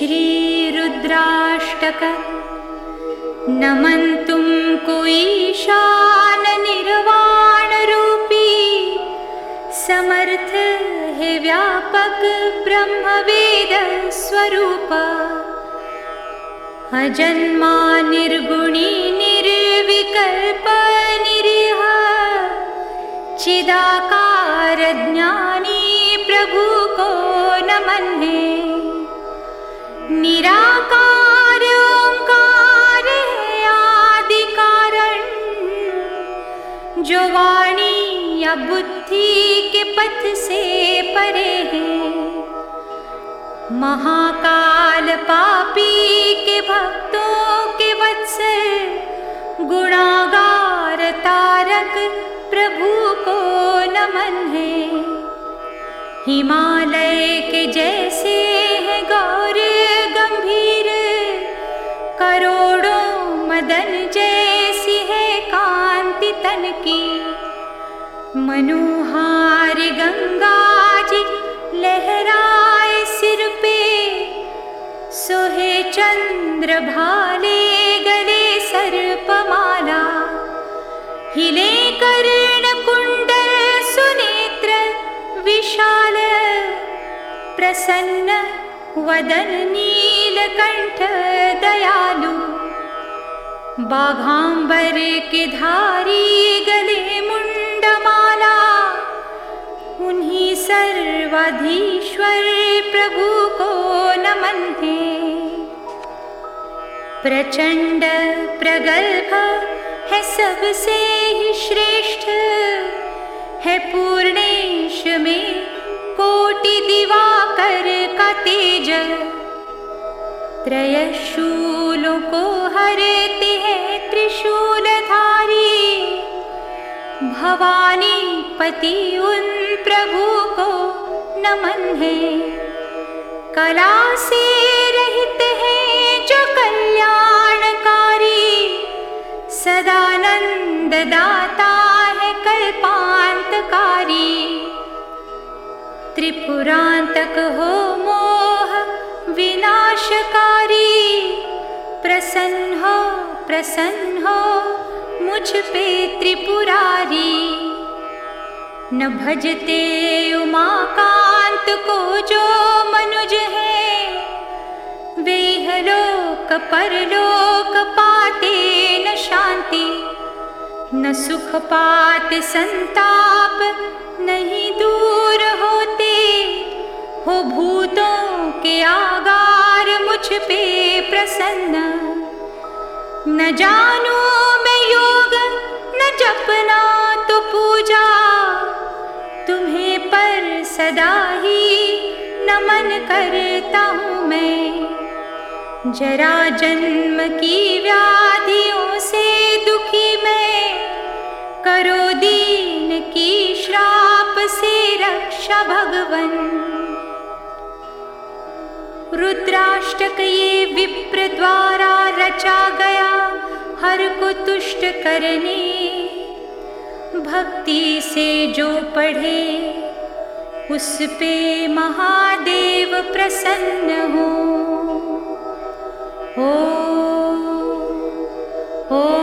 श्री रुद्राष्टक। नमन्तुं को ईशान निर्वाण रूपी, समर्थ है व्यापक ब्रह्म वेद स्वरूप। अजन्मा निर्गुणी निर्विकल्प निरीह, चिदाकार ज्ञानी प्रभु को नमन है। निराकार ओंकार है आदि कारण, जो वाणी या बुद्धि के पथ से परे है। महाकाल पापी के भक्तों के वत्सल, गुणागार तारक प्रभु को नमन है। हिमालय के जैसे है गौर गंभीर, करोड़ों मदन जैसी है कांति तन की। मनोहार गंगा जी लहराए सिर पे, सोहे चंद्र भाले गले सर्पमाला। हिले कर्ण कुंडल सुनेत्र विशाल, प्रसन्न वदन नीलकंठ दयालु। बाघांबर के धारी गले मुंडमाला, उन्हीं सर्वाधीश्वर प्रभु को नमन है। प्रचंड प्रगल्भ है सबसे ही श्रेष्ठ, है पूर्णेश में कोटि दिवाकर का तेज। त्रयशूलों को हरते हैं त्रिशूलधारी, भवानी पति उन प्रभु को नमन है। कला से रहित है जो कल्याणकारी, सदानंद दाता है कल्पांतकारी। त्रिपुरांतक हो मोह विनाशकारी, प्रसन्न हो मुझ पे त्रिपुरारी। न भजते उमाकांत को जो मनुज है, वे इहलोक परलोक पाते न शांति। न सुख पाते संताप नहीं दूर होते, हो भूतों के आगार मुझ पे प्रसन्न। न जानू मैं योग न जपना तो पूजा, तुम्हें पर सदा ही नमन करता हूँ मैं। जरा जन्म की व्याधियों से दुखी मैं, करो दीन की श्राप से रक्षा भगवन। रुद्राष्टक ये विप्र द्वारा रचा गया, हर को तुष्ट करने। भक्ति से जो पढ़े उस पे महादेव प्रसन्न हो।